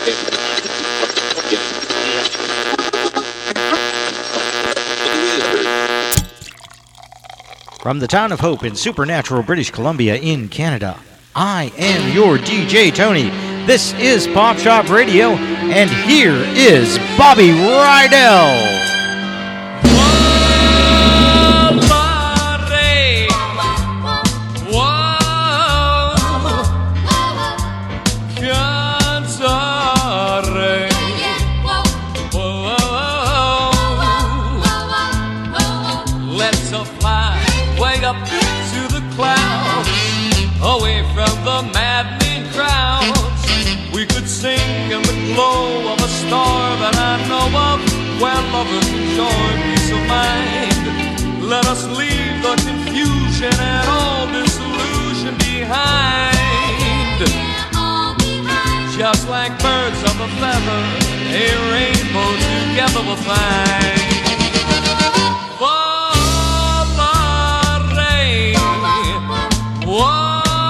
From the town of Hope in Supernatural, British Columbia in Canada, I am your DJ Tony. This is Pop Shop Radio, and here is Bobby Rydell. Away from the maddening crowds, we could sing in the glow of a star that I know of, where lovers enjoy peace of mind. Let us leave the confusion and all disillusion behind. Just like birds of a feather, a rainbow together we'll find. Whoa.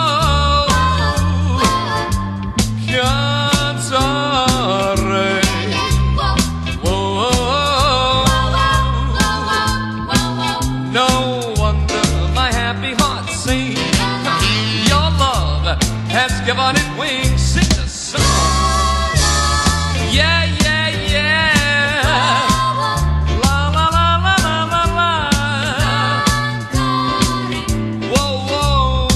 Given it wings, sing the song. Yeah, yeah, yeah. La la la la la la la. Whoa, whoa.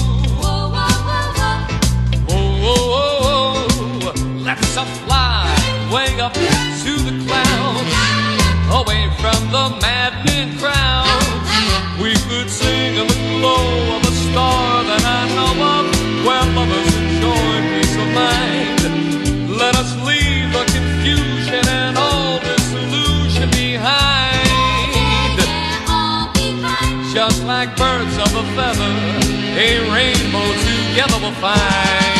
Whoa, whoa, whoa. Let's fly way up to the clouds, away from the maddening crowds. We could sing in the glow of a star that I know of, where lovers enjoy peace of mind. Let us leave the confusion and all disillusion behind. Just like birds of a feather, a rainbow together we'll find.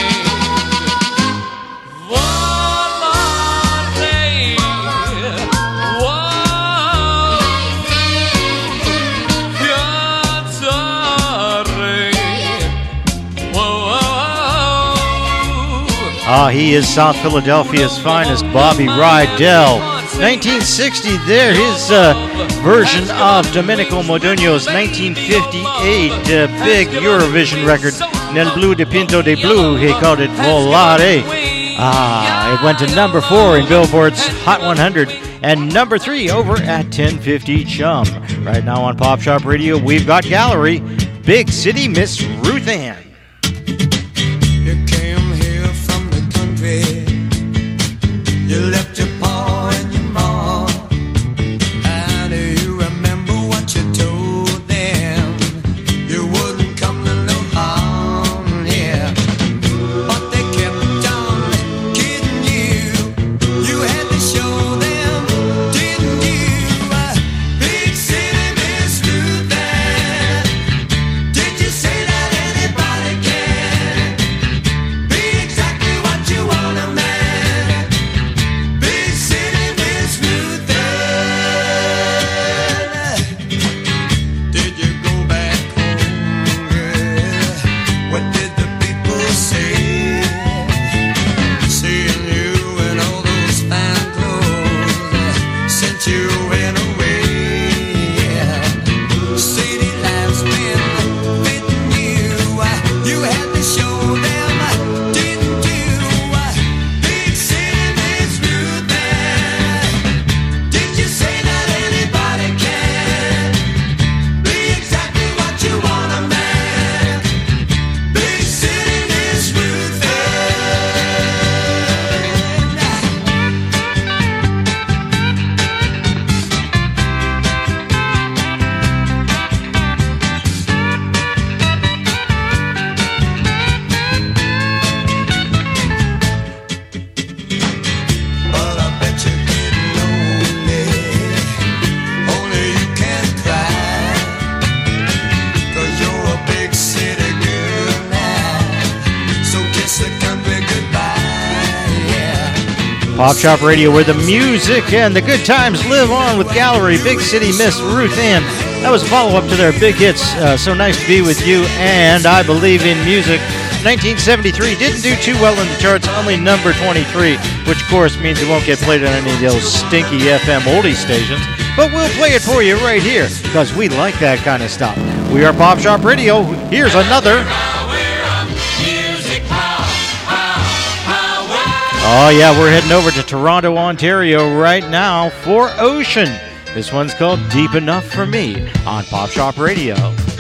He is South Philadelphia's finest, Bobby Rydell. 1960, there, his version of Domenico Modugno's 1958 big Eurovision record, Nel Blu dipinto di Blu. He called it Volare. It went to number 4 in Billboard's Hot 100 and number 3 over at 1050 Chum. Right now on Pop Shop Radio, we've got Gallery, Big City Miss Ruth Ann. You left your paw and your ma. How do you remember what you told them? You wouldn't come to no harm here, but they kept on kidding you. You had to show them, didn't you? Big city Miss Ruth Ann. Did you say that anybody can be exactly what you want a man? Pop Shop Radio, where the music and the good times live on with Gallery, Big City Miss Ruth Ann. That was a follow-up to their big hits, So Nice to Be With You and I Believe in Music. 1973 didn't do too well in the charts, only number 23, which of course means it won't get played on any of those stinky FM oldie stations. But we'll play it for you right here, because we like that kind of stuff. We are Pop Shop Radio. Here's another. Oh yeah, we're heading over to Toronto, Ontario right now for Ocean. This one's called Deep Enough for Me on Pop Shop Radio.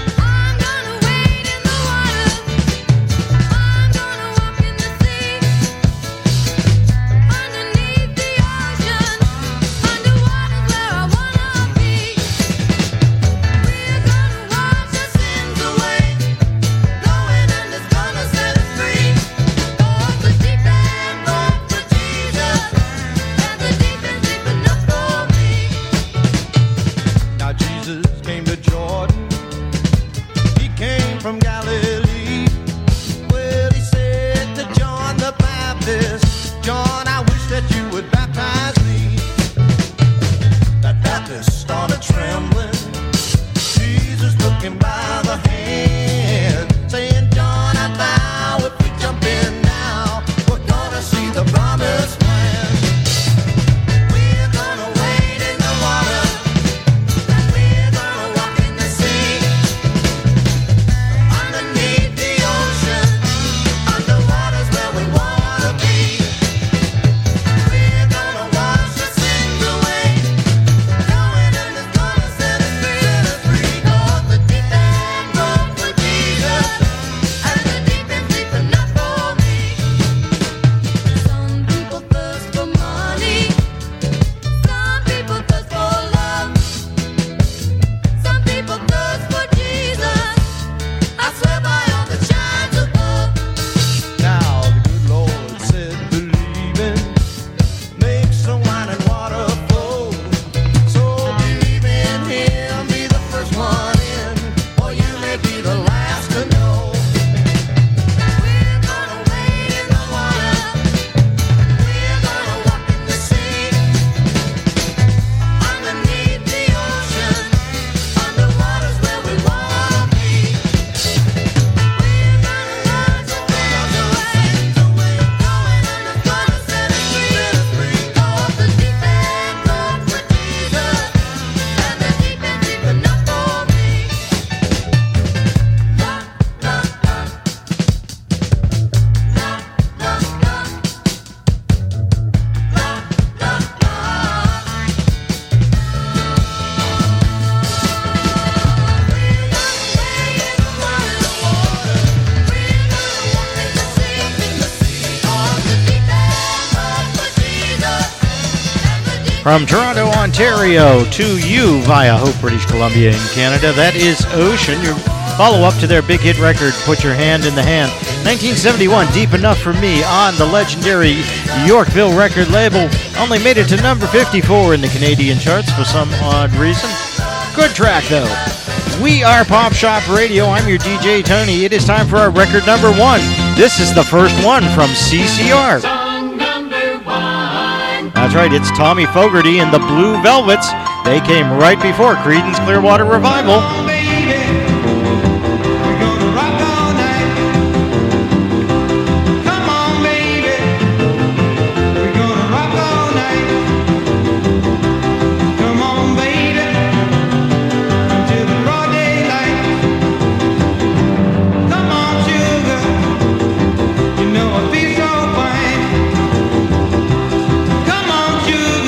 From Toronto, Ontario to you via Hope, British Columbia in Canada, that is Ocean, your follow-up to their big hit record, Put Your Hand in the Hand. 1971, Deep Enough for Me on the legendary Yorkville record label. Only made it to number 54 in the Canadian charts for some odd reason. Good track, though. We are Pop Shop Radio. I'm your DJ, Tony. It is time for our record number 1. This is the first one from CCR. That's right, it's Tommy Fogerty and the Blue Velvets. They came right before Creedence Clearwater Revival.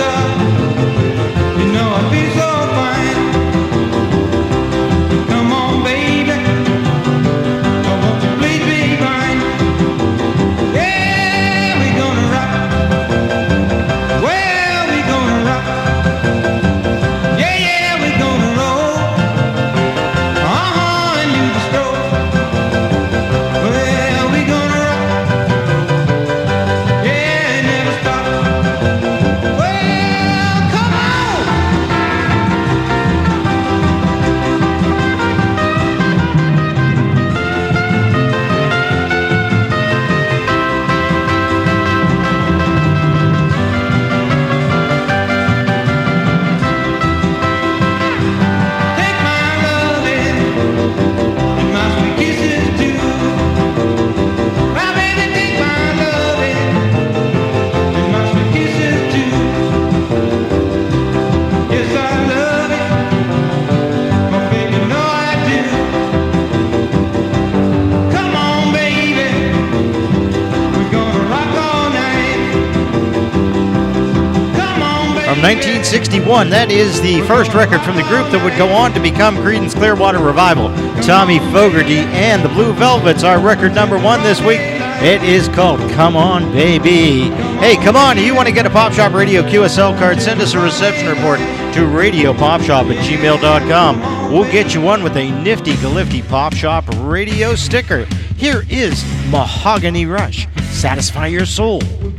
Come on. 1961. That is the first record from the group that would go on to become Creedence Clearwater Revival. Tommy Fogerty and the Blue Velvets are record number 1 this week. It is called Come On Baby. Hey, come on, you want to get a Pop Shop Radio QSL card, send us a reception report to radiopopshop@gmail.com. We'll get you one with a nifty galifty Pop Shop Radio sticker. Here is Mahogany Rush. Satisfy your soul.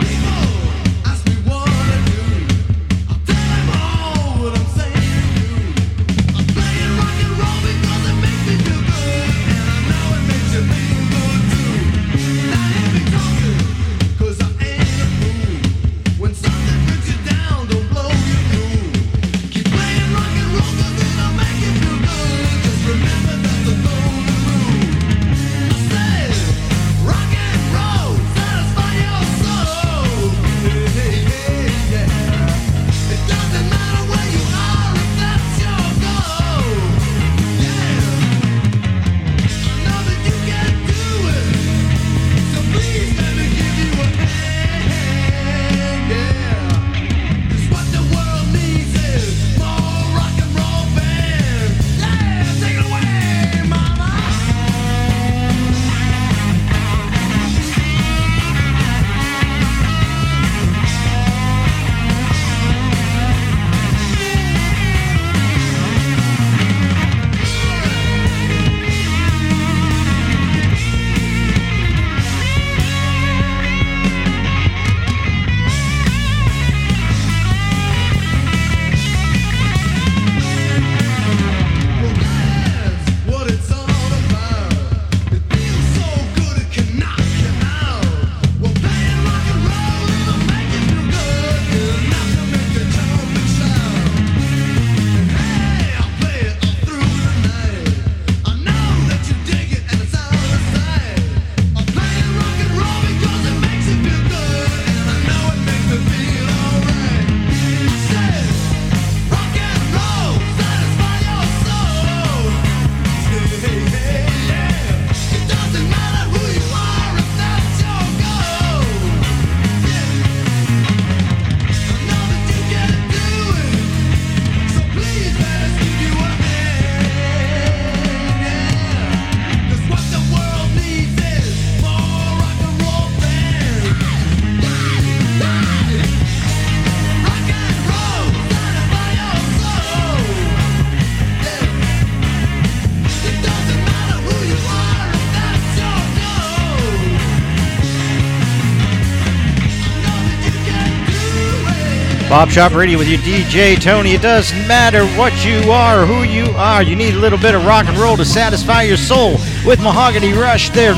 Pop Shop Radio with your DJ Tony. It doesn't matter what you are, who you are. You need a little bit of rock and roll to satisfy your soul with Mahogany Rush. Their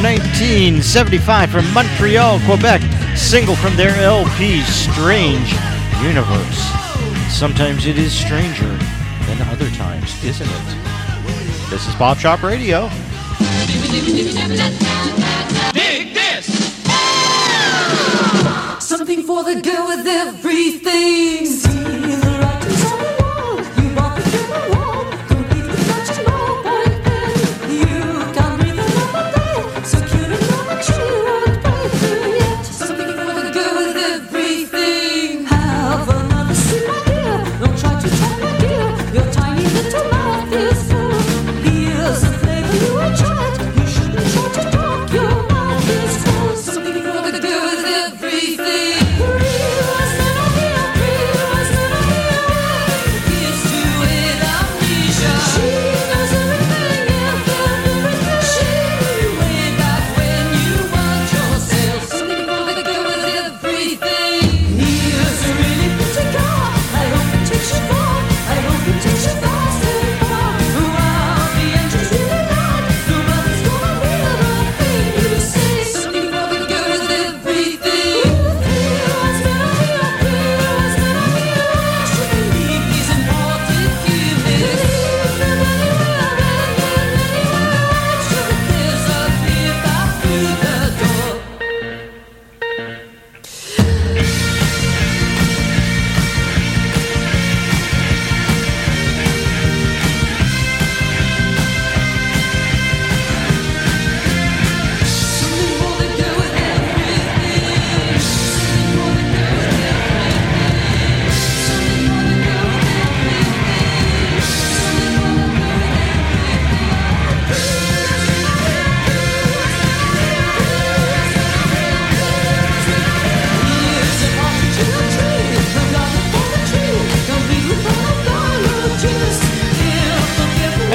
1975 from Montreal, Quebec. Single from their LP, Strange Universe. Sometimes it is stranger than other times, isn't it? This is Pop Shop Radio. Dig this! Something for the girl with everything. See the writings on the wall. You walk the human wall. Complete the touch no point then. You can't breathe another day. So cute and no much you won't break through yet. Something for the girl with everything. Have another sip, my dear. Don't try to tell my dear. Your tiny little mouth is full. Here's a flavor you will try it. You shouldn't try to talk. Your mouth is full. Something for the girl with everything. Realize that I'm here. Realize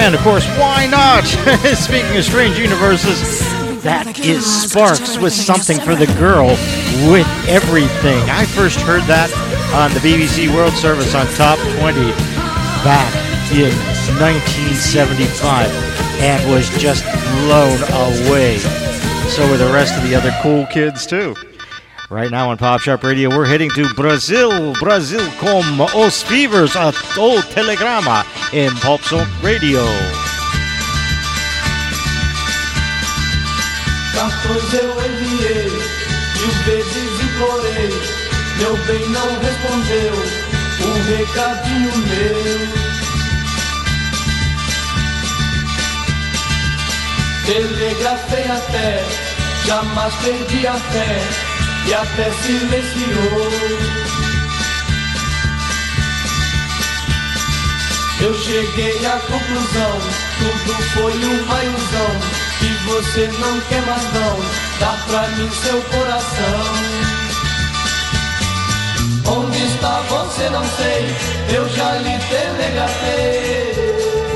And of course, why not? Speaking of strange universes, that is Sparks with Something for the Girl with Everything. I first heard that on the BBC World Service on Top 20 back in 1975 and was just blown away. So were the rest of the other cool kids too. Right now on Pop Shop Radio, we're heading to Brazil. Brazil com Os Fevers at O Telegrama in Pop Shop Radio. Cartões eu enviei, 1000 vezes implorei, meu bem não respondeu, recadinho meu. Telegrafei até, jamais perdi a fé, e até silenciou. Eu cheguei à conclusão, tudo foi uma ilusão, que você não quer mais não, dá pra mim seu coração. Onde está você não sei, eu já lhe telegrafei.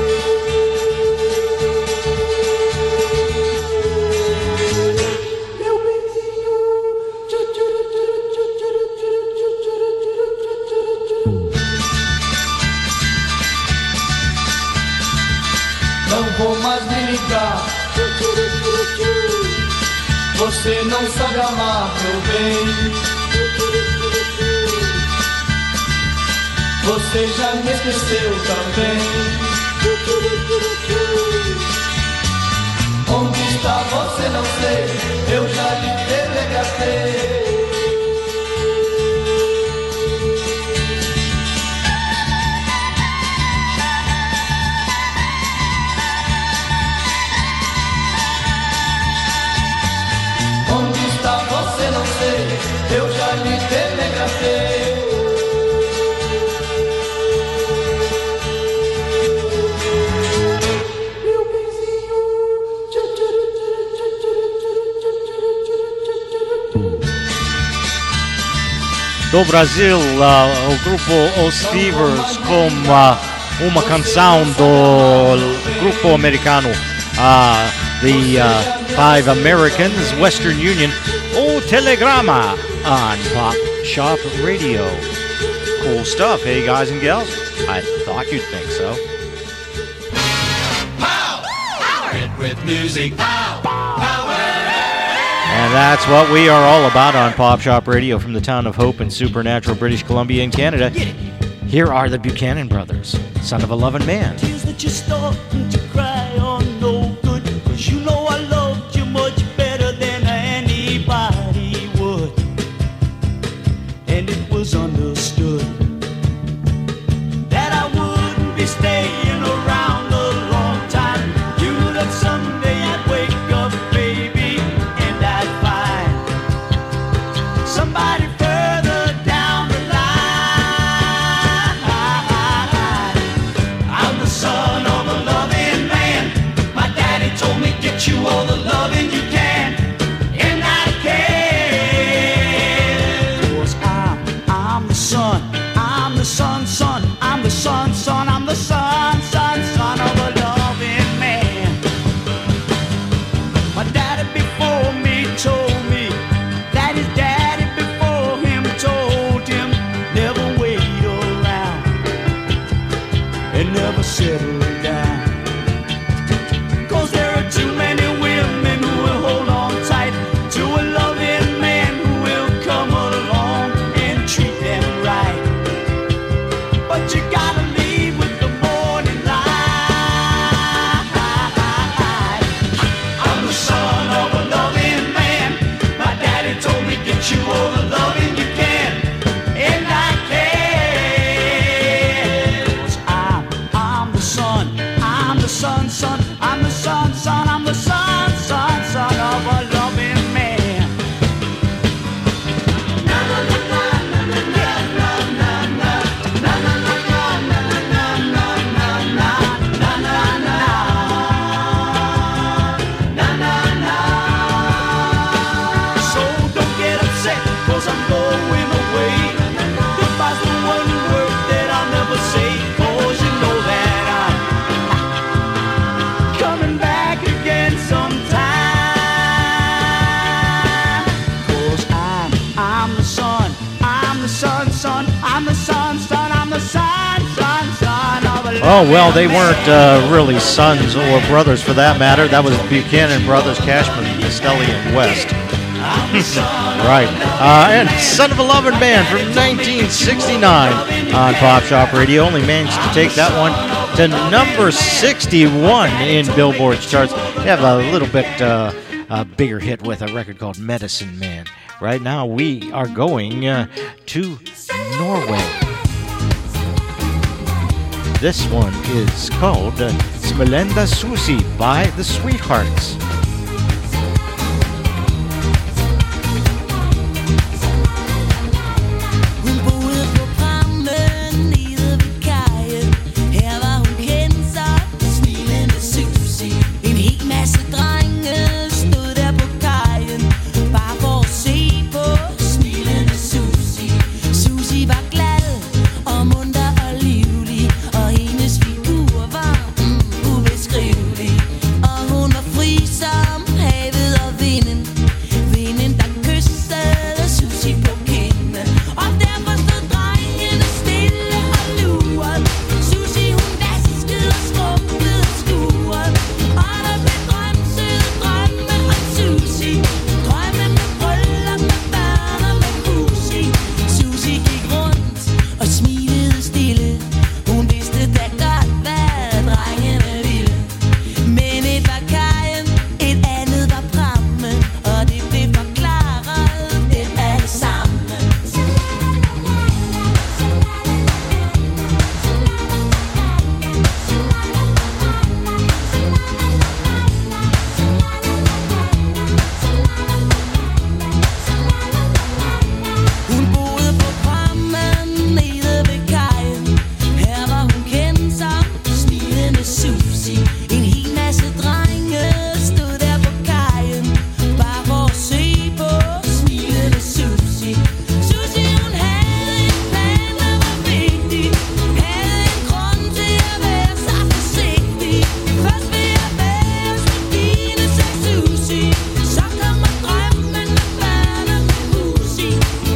Não vou mais me ligar, você não sabe amar, meu bem. Você já me esqueceu também. Onde está você não sei, eu já lhe telegrafei. Você não sei, eu já lhe telegrafei. Meu benzinho. Do Brasil, o grupo Os Fevers com uma canção do grupo americano, the Five Americans, Western Union, O Telegrama on Pop Shop Radio. Cool stuff, hey guys and gals? I thought you'd think so. Pow! Hit with music. Pow! Power! And that's what we are all about on Pop Shop Radio from the town of Hope in supernatural British Columbia in Canada. Here are the Buchanan Brothers, Son of a Lovin' Man. Tears that you're starting to cry are no good, 'cause you know I loved you much better than anybody would. And it was understood that I wouldn't be staying around a long time. You knew that someday I'd wake up, baby, and I'd find somebody further down the line. I'm the son of a loving man. My daddy told me get you all the loving you can, and I can. 'Cause I'm the son, son, I'm the son, son, I'm the son, son, son of a Oh, well, they weren't really sons or brothers for that matter. That was Buchanan Brothers, Cashman, Costelli, and West. Right. And Son of a Lovin' Man from 1969 on Pop Shop Radio. Only managed to take that one to number 61 in Billboard's charts. You have a little bit a bigger hit with a record called Medicine Man. Right now we are going to Norway. This one is called Smilenda Susi by the Sweethearts. Hun boede på Prammen nede ved kajen. Her var hun kendt som smilende Susi. En hel masse drenge stod der på kajen, bare for at se på smilende Susi. Susi var glad og munter og livlig, og hendes figur var ubeskrivelig. Og hun var fri som havet og vinden, vinden der kyssede Susi på kinden. Og derfor stod drengene stille og lurede. Susi hun vaskede og skrubbede og skurede, og der blev drømt søde drømme om Susi. Drømme med bryllup, med børn og med hus i. Susi gik rundt og smilede stille. Hun vidste da godt, hvad drengene ville. Men et var kajen, et andet var Prammen, og det blev forklaret dem alle sammen. Hun boede på Prammen nede ved kajen. Her var hun kendt som smilende Susi. En hel masse drenge stod der på kajen, bare for at se på smilende Susi. Susi hun havde en plan, der var vigtig, havde en grund til at være så forsigtig. Først vil jeg være så fine, sagde Susi. Så kommer drømmen med børn og med hus i.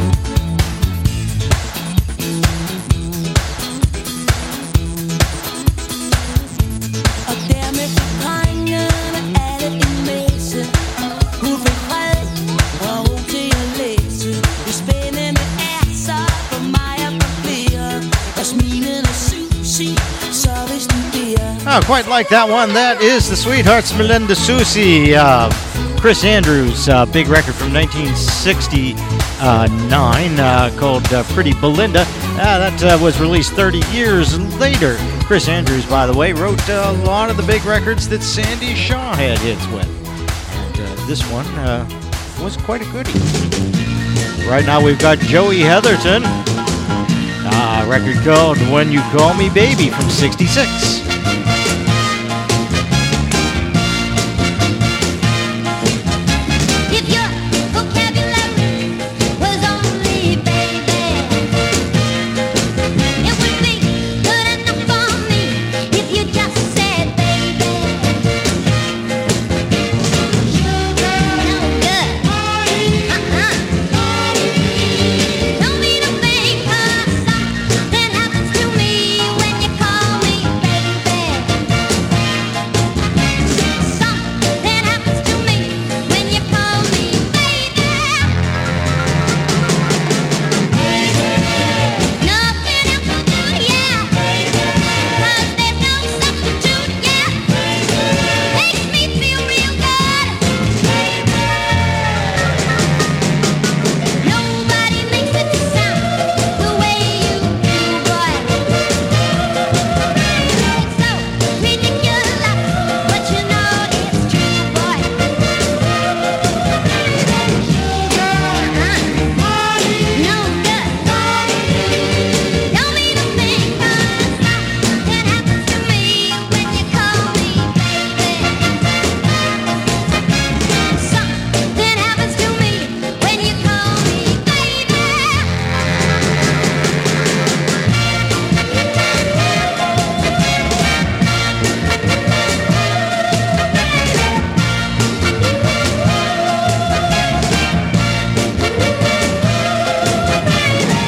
Og dermed fik drengene alle en messe. Hun fik fred og ro til at læse. Det spændende er så for mig og for flere, og smilende Susi, så hvis du beder. Oh, quite like that one. That is the Sweethearts, Melinda Susi. Chris Andrews' big record from 1969 called Pretty Belinda. That was released 30 years later. Chris Andrews, by the way, wrote a lot of the big records that Sandy Shaw had hits with. And this one was quite a goodie. Right now we've got Joey Heatherton. A record called When You Call Me Baby from 66. If your vocabulary was only baby, it would be good enough for me if you just said baby. No good. Don't need a thing 'cause something happens to me when you call me baby.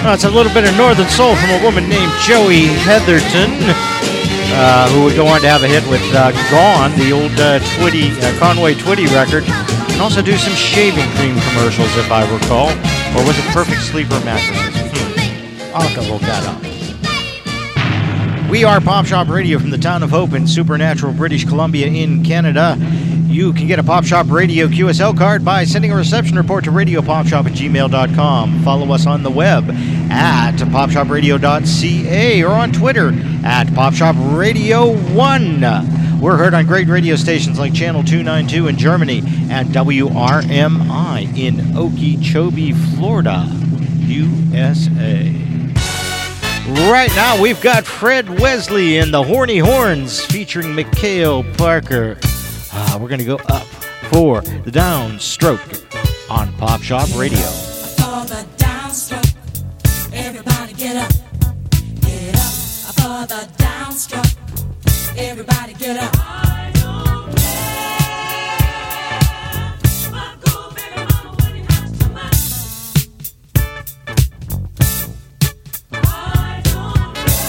It's a little bit of Northern Soul from a woman named Joey Heatherton, who would go on to have a hit with Gone, the old Conway Twitty record, and also do some shaving cream commercials, if I recall. Or was it Perfect Sleeper mattresses? I'll have to look that up. We are Pop Shop Radio from the town of Hope in Supernatural, British Columbia in Canada. You can get a Pop Shop Radio QSL card by sending a reception report to radiopopshop@gmail.com. Follow us on the web at popshopradio.ca or on Twitter at popshopradio1. We're heard on great radio stations like Channel 292 in Germany and WRMI in Okeechobee, Florida, USA. Right now, we've got Fred Wesley and the Horny Horns featuring Mikhail Parker. We're going to go up for the downstroke on Pop Shop Radio. For the downstroke, everybody get up. Get up for the downstroke, everybody get up. I don't care. My cool baby mama when you have too much. I don't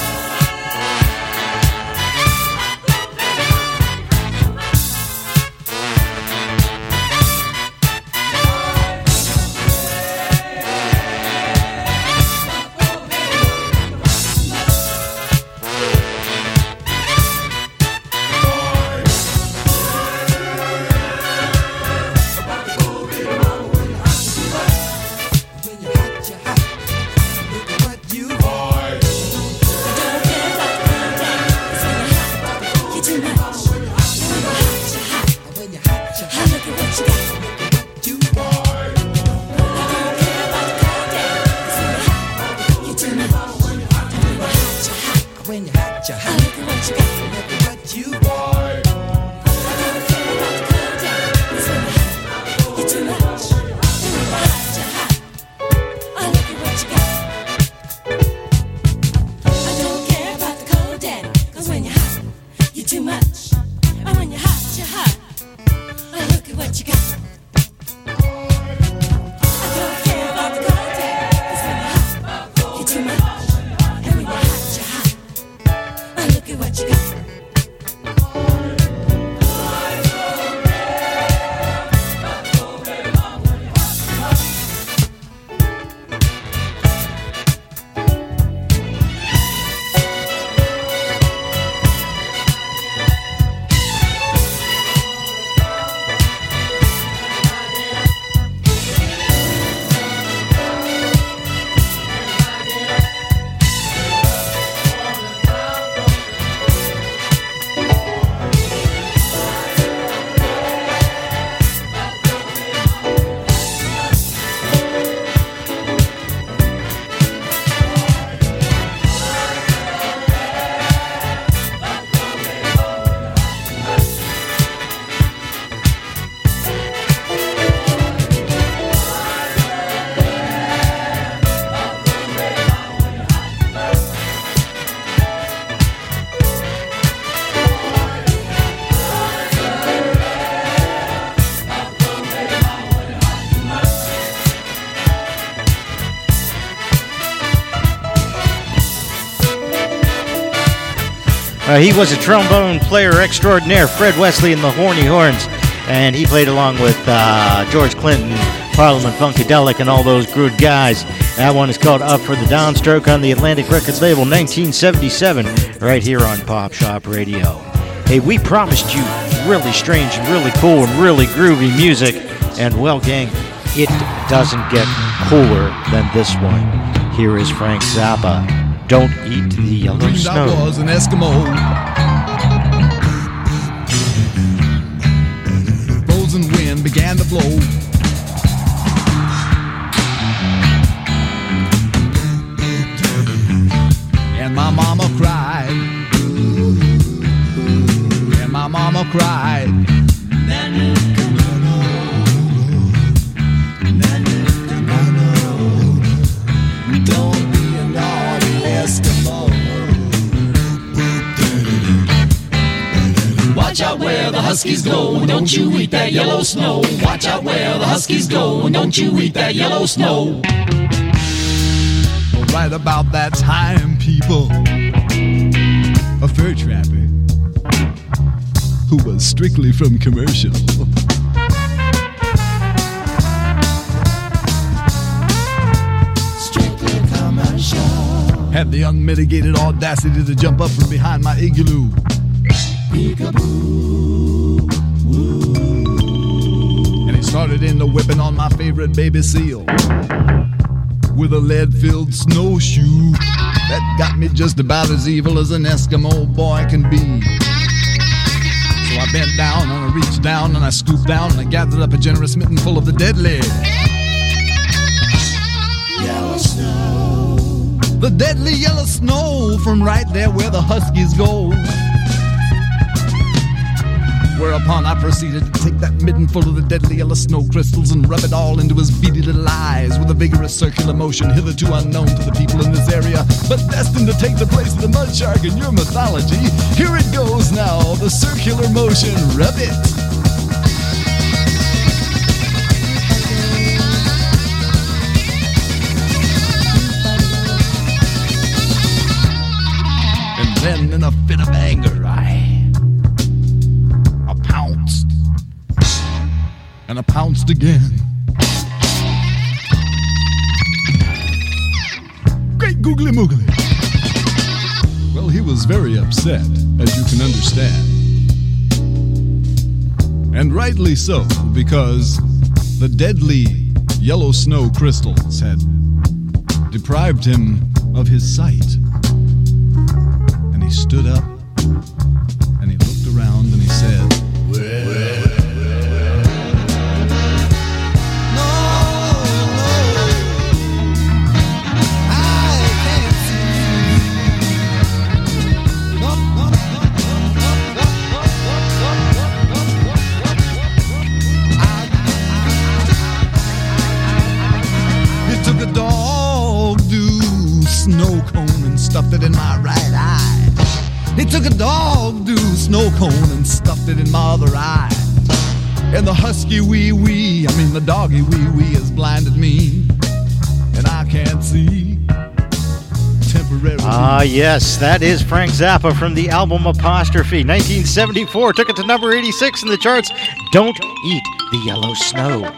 He was a trombone player extraordinaire, Fred Wesley and the Horny Horns, and he played along with George Clinton, Parliament Funkadelic, and all those good guys. That one is called Up for the Downstroke on the Atlantic Records label, 1977, right here on Pop Shop Radio. Hey, we promised you really strange and really cool and really groovy music, and well, gang, it doesn't get cooler than this one. Here is Frank Zappa. Don't eat the yellow snow. I was an Eskimo. Frozen wind began to blow. And my mama cried. And my mama cried. Don't be a naughty Eskimo. Watch out where the Huskies go, and don't you eat that yellow snow. Watch out where the Huskies go, and don't you eat that yellow snow. right about that time, people, a fur trapper who was strictly from commercial had the unmitigated audacity to jump up from behind my igloo. And he started in the whipping on my favorite baby seal with a lead-filled snowshoe that got me just about as evil as an Eskimo boy can be. So I bent down and I reached down and I scooped down and I gathered up a generous mitten full of the deadly yellow snow. The deadly yellow snow from right there where the huskies go. Whereupon I proceeded to take that midden full of the deadly yellow snow crystals and rub it all into his beady little eyes with a vigorous circular motion hitherto unknown to the people in this area, but destined to take the place of the mud shark in your mythology. Here it goes now, the circular motion, rub it. And then in a fit of anger, I pounced. And I pounced again. Great googly moogly. Well, he was very upset, as you can understand. And rightly so, because the deadly yellow snow crystals had deprived him of his sight. And he stood up, and he looked around, and he said, snow cone and stuffed it in my right eye. He took a dog-do snow cone and stuffed it in my other eye. And the husky wee-wee, the doggy wee-wee has blinded me. And I can't see temporarily. Ah, yes, that is Frank Zappa from the album Apostrophe. 1974, took it to number 86 in the charts. Don't Eat the Yellow Snow.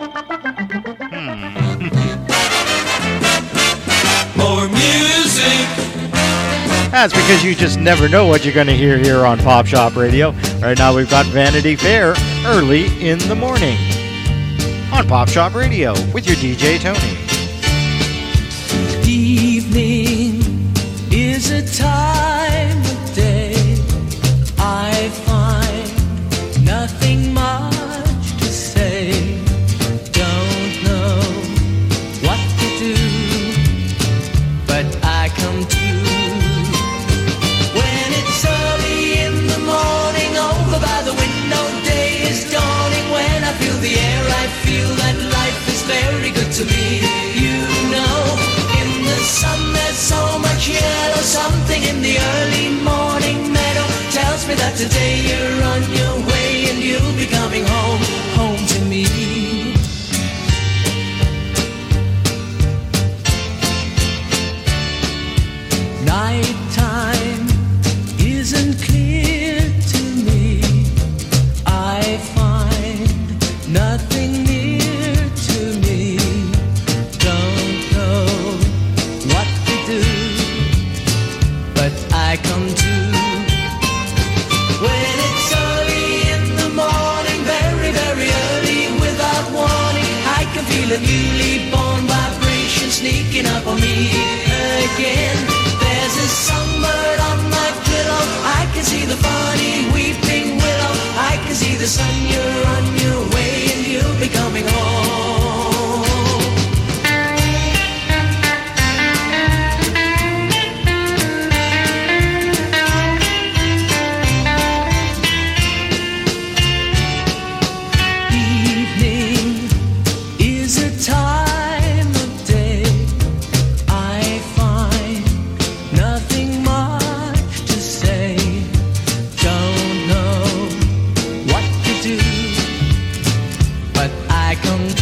More music. That's because you just never know what you're going to hear here on Pop Shop Radio. Right now we've got Vanity Fair early in the morning on Pop Shop Radio with your DJ Tony. Evening is a time of day I find nothing much to say. Don't know what to do, but I come to. When it's early in the morning, over by the window, day is dawning. When I feel the air, I feel that life is very good to me. You know, in the sun there's so much yellow. Something in the early morning meadow tells me that today you're on your way and you'll be coming home, home to me. Nighttime isn't clear to me. I find nothing near to me. Don't know what to do, but I come to. When it's early in the morning, very, very early, without warning, I can feel a newly born vibration sneaking up on me again. There's a songbird on my pillow. I can see the funny weeping willow. I can see the sun. You're on your way and you'll be coming home. Evening is a time of day I find nothing much to say. Don't know what to do, but I come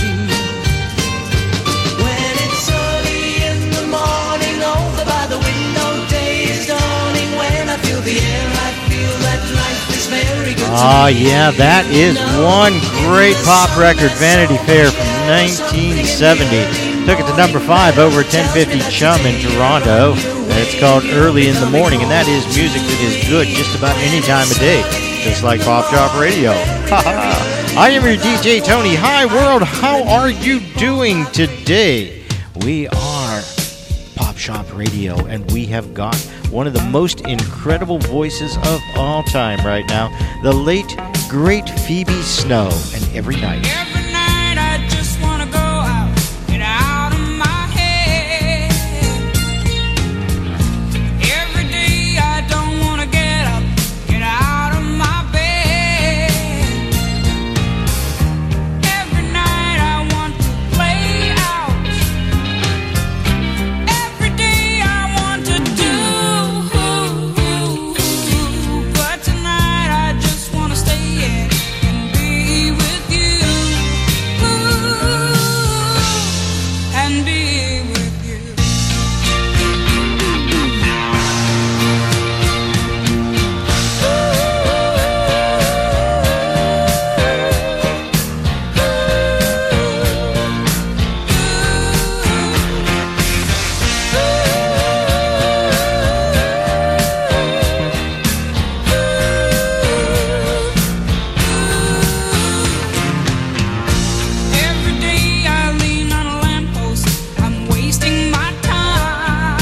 Oh, yeah, that is one great pop record, Vanity Fair from 1970. Took it to number 5 over at 1050 Chum in Toronto. And it's called Early in the Morning, and that is music that is good just about any time of day, just like Pop Shop Radio. I am your DJ Tony. Hi, world. How are you doing today? We are Pop Shop Radio, and we have got one of the most incredible voices of all time right now, the late, great Phoebe Snow, and Every Night. Every night I just want to go out, get out of my head. Every day I don't want to get up, get out of my bed. Every night I want to play out. Every day I want to do. But tonight I just want to stay in and be with you. And be with you. Every day I lean on a lamppost, I'm wasting my time.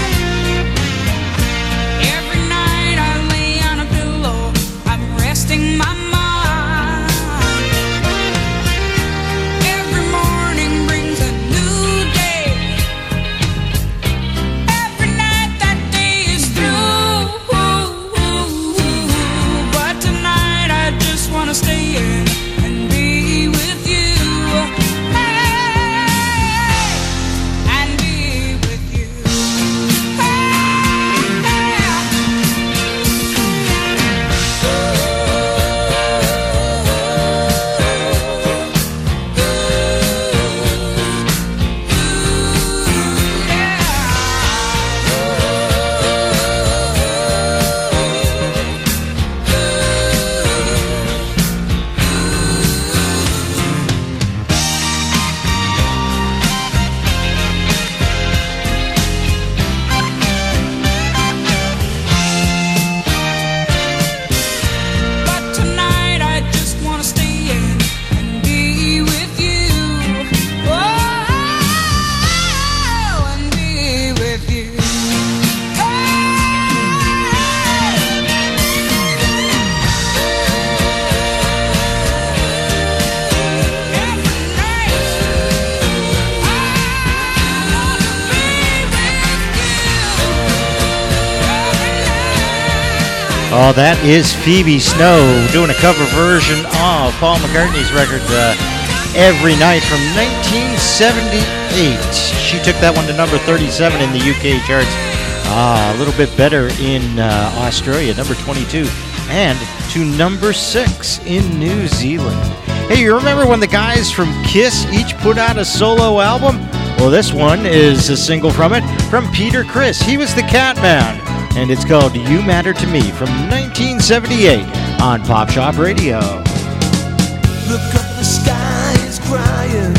Every night I lay on a pillow, I'm resting my mind. Every morning brings a new day. Every night that day is through. But tonight I just want to stay in and be with you. And be with you. But tonight I just want to stay in and be with you. Oh, and be with you. Oh, that is Phoebe Snow doing a cover version of Paul McCartney's record Every Night from 1978. She took that one to number 37 in the UK charts. A little bit better in Australia, number 22, and to number 6 in New Zealand. Hey, you remember when the guys from Kiss each put out a solo album? Well, this one is a single from it, from Peter Criss. He was the Catman, and it's called You Matter to Me from 1978 on Pop Shop Radio. Look up, the sky is crying.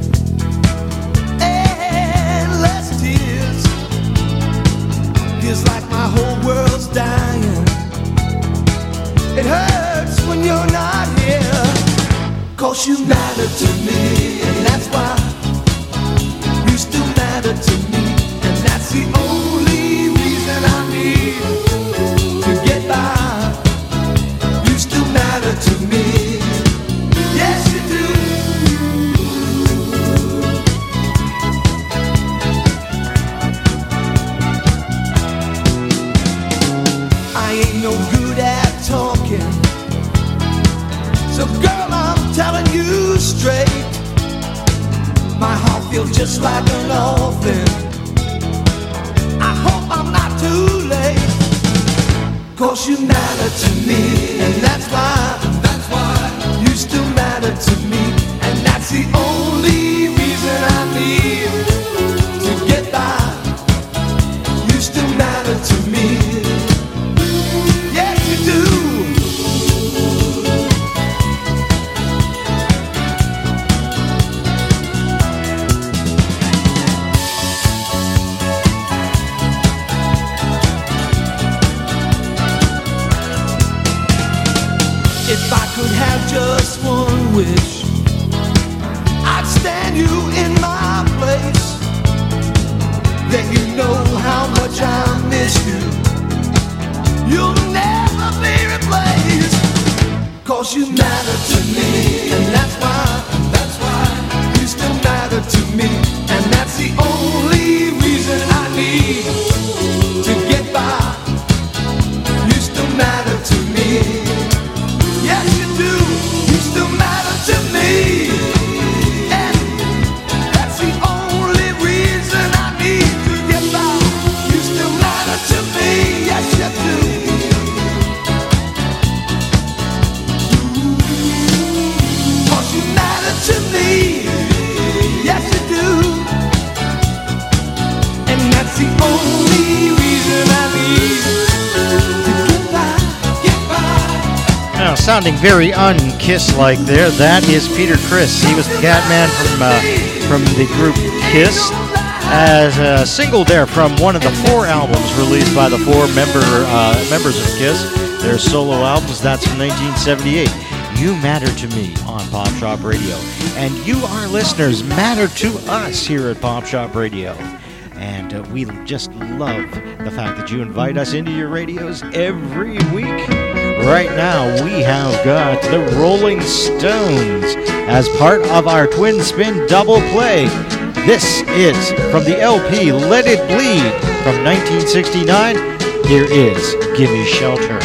Endless tears. Feels like my whole world's dying. It hurts when you're not here. 'Cause you matter to me, and that's why you still matter to me. And that's the only reason I need to get by. You still matter to me. Yes, you do. I ain't no good at talking, so girl, I'm telling you straight. My heart feels just like an orphan. I hope I'm not too late. 'Cause you matter to me, and that's why you still matter to me. And that's the only reason I need to get by. You still matter to me. Yes, you do. just one wish, I'd stand you in my place. Then you know how much I miss you. You'll never be replaced. 'Cause you matter to me, and that's why you still matter to me. And that's the only reason I need to get by. You still matter to me. Yes, you do. You still matter to me. And that's the only reason I need to get by. You still matter to me. Yes, you do. 'Cause you matter to me. Yes, you do. And that's the only reason I need to get by, get by. Now, sounding very un-Kiss-like there, that is Peter Criss. He was the Catman from the group Kiss, as a single there from one of the 4 albums released by the 4 members of Kiss, their solo albums. That's from 1978. You matter to me on Pop Shop Radio, and you, our listeners, matter to us here at Pop Shop Radio. And we just love the fact that you invite us into your radios every week. Right now, we have got the Rolling Stones as part of our Twin Spin Double Play. This is from the LP Let It Bleed from 1969. Here is Gimme Shelter.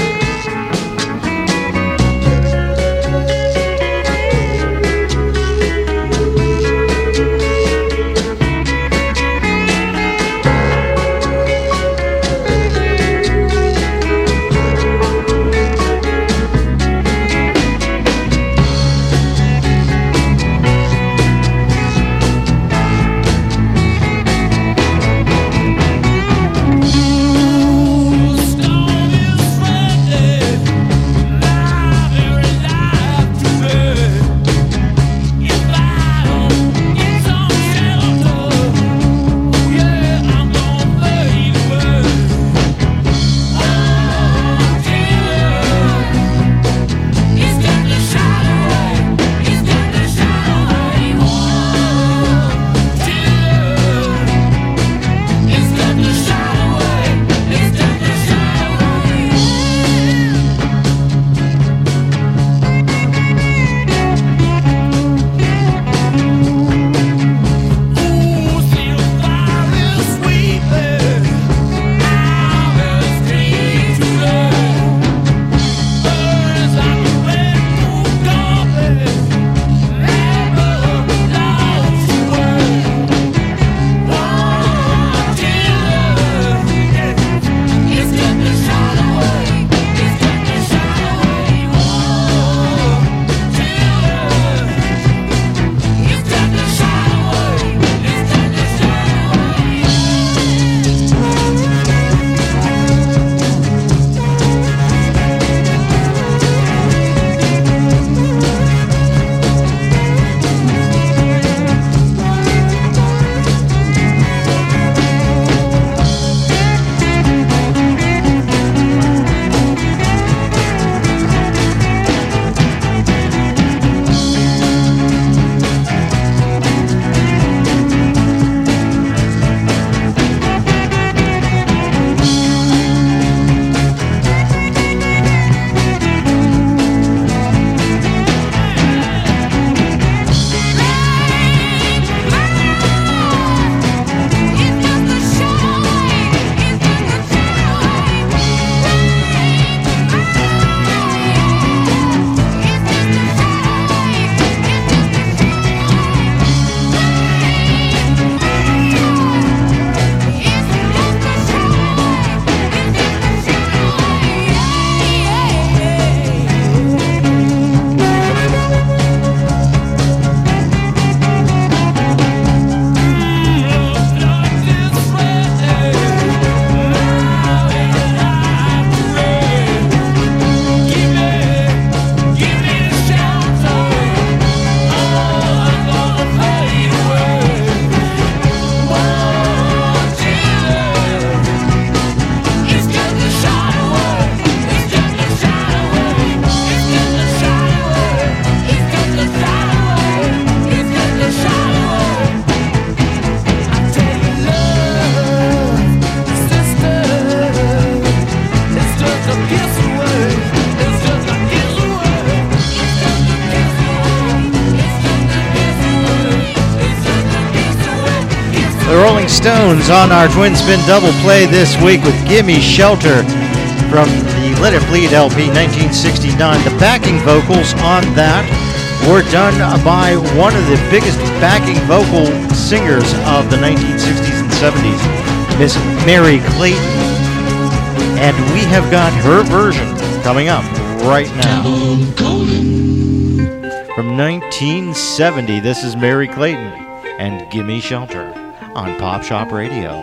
Stone is Stones on our Twin Spin Double Play this week with Gimme Shelter from the Let It Bleed LP 1969. The backing vocals on that were done by one of the biggest backing vocal singers of the 1960s and 70s, Miss Mary Clayton. And we have got her version coming up right now. From 1970, this is Mary Clayton and Gimme Shelter on Pop Shop Radio.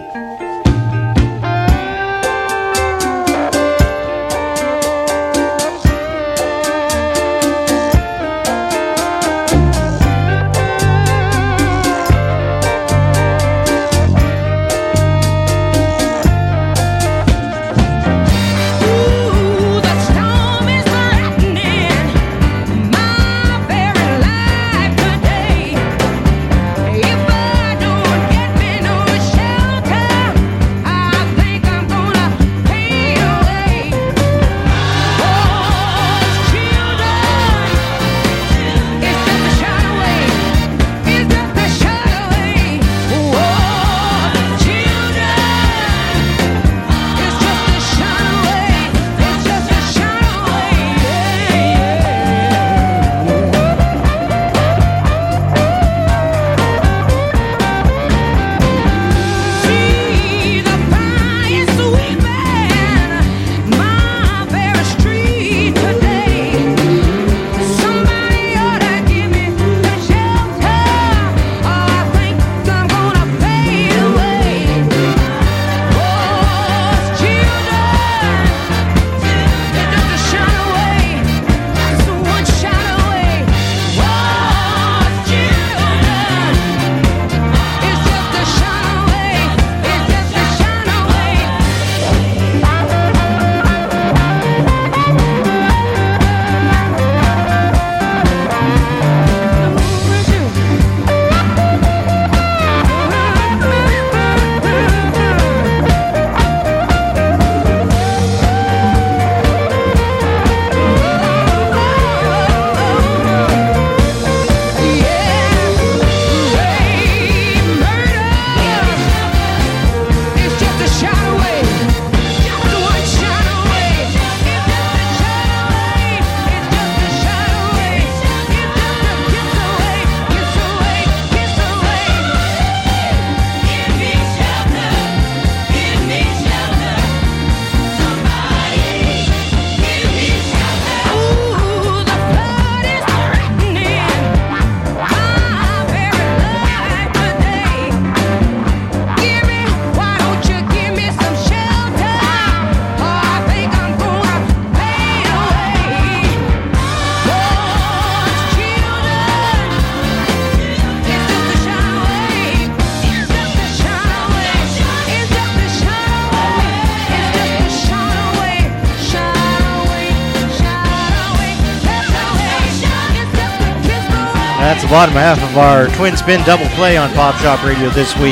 That's the bottom half of our Twin Spin Double Play on Pop Shop Radio this week.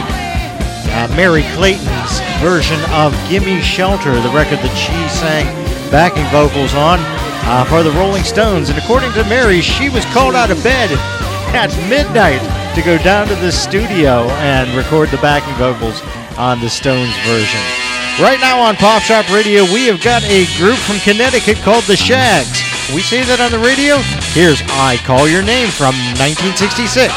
Mary Clayton's version of Gimme Shelter, the record that she sang backing vocals on for the Rolling Stones. And according to Mary, she was called out of bed at midnight to go down to the studio and record the backing vocals on the Stones version. Right now on Pop Shop Radio, we have got a group from Connecticut called the Shags. We say that on the radio? Here's I Call Your Name from 1966.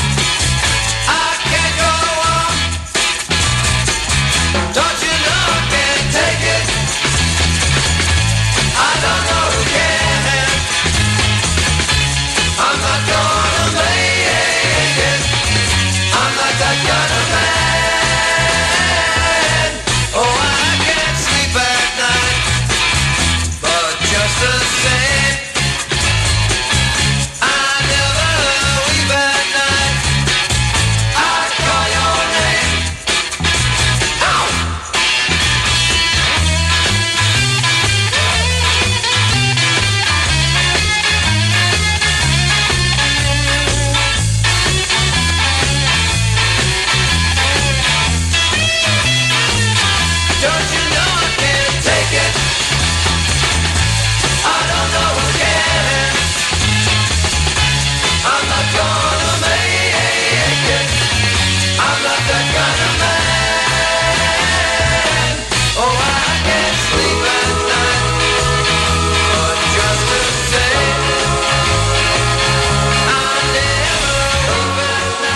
Don't you know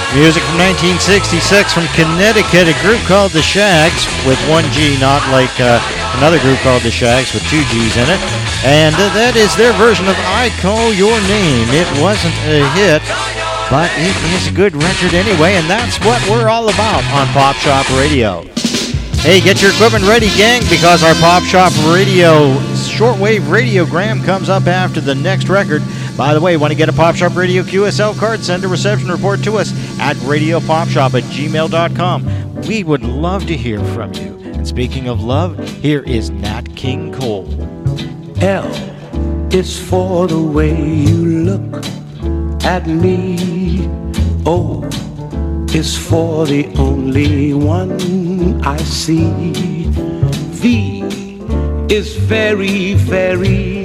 Music from 1966 from Connecticut, a group called The Shags with one G, not like another group called The Shags with two G's in it. And that is their version of I Call Your Name. It wasn't a hit, but it is a good record anyway, and that's what we're all about on Pop Shop Radio. Hey, get your equipment ready, gang, because our Pop Shop Radio shortwave radiogram comes up after the next record. By the way, want to get a Pop Shop Radio QSL card? Send a reception report to us at radiopopshop@gmail.com. We would love to hear from you. And speaking of love, here is Nat King Cole. L is for the way you look at me. O is for the only one I see. V is very, very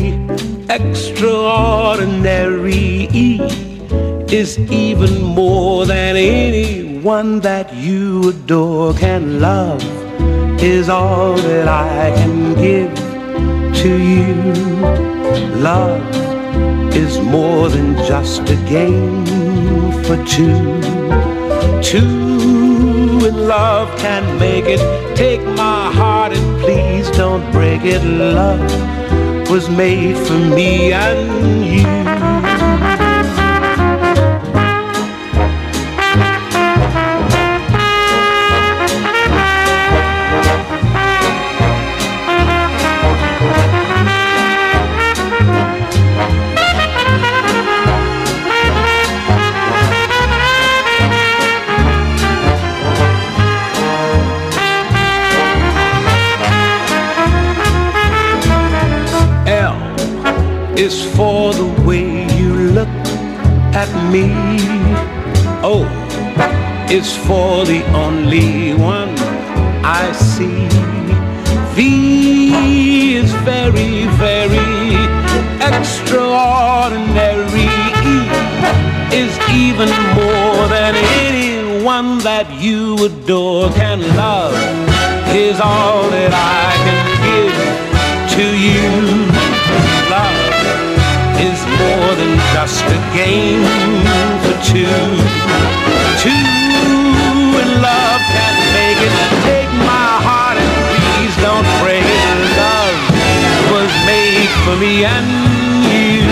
extraordinary. E is even more than anyone that you adore can love, is all that I can give to you. Love is more than just a game for two. Two in love can make it. Take my heart and please don't break it. Love was made for me and you. Is for the way you look at me. O is for the only one I see. V is very, very extraordinary. E is even more than anyone that you adore can love, is all that I can give to you. Love is more than just a game for two. Two in love can make it. Take my heart and please don't break it. Love was made for me and you.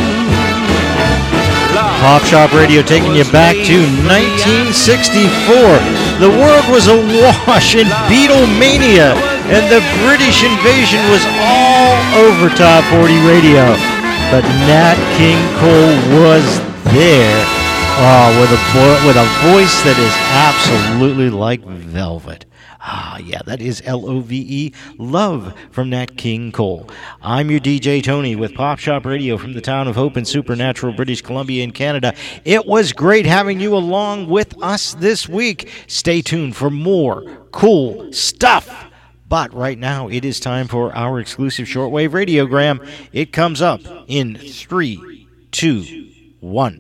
Love Pop Shop Radio taking you back to 1964. The world was awash in Beatlemania, and the British invasion was all over Top 40 Radio. But Nat King Cole was there with a voice that is absolutely like velvet. Ah, yeah, that is Love, Love from Nat King Cole. I'm your DJ Tony with Pop Shop Radio from the town of Hope in Supernatural, British Columbia in Canada. It was great having you along with us this week. Stay tuned for more cool stuff. But right now, it is time for our exclusive shortwave radiogram. It comes up in 3, 2, 1.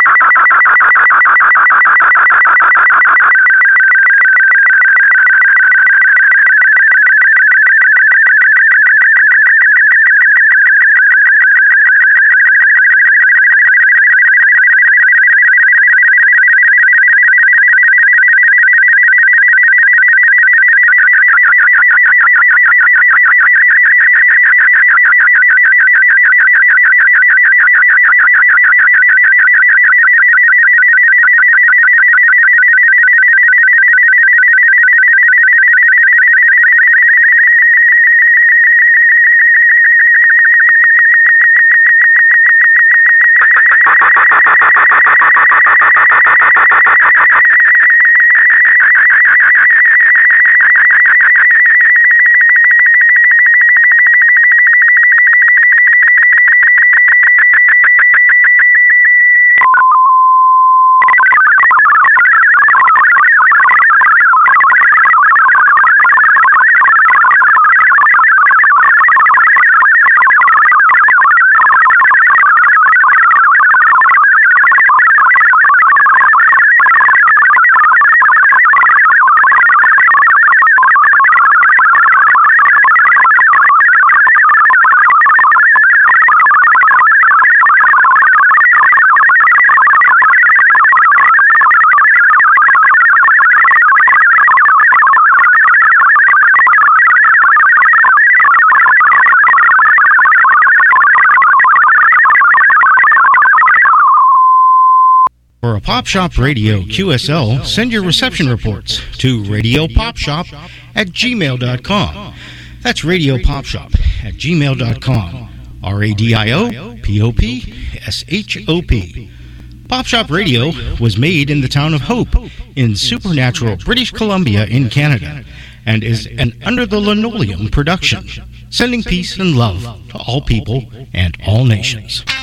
For a Pop Shop Radio QSL, send your reception reports to radiopopshop@gmail.com. That's radiopopshop@gmail.com. RADIOPOPSHOP. Pop Shop Radio was made in the town of Hope in supernatural British Columbia in Canada and is an Under the Linoleum production, sending peace and love to all people and all nations.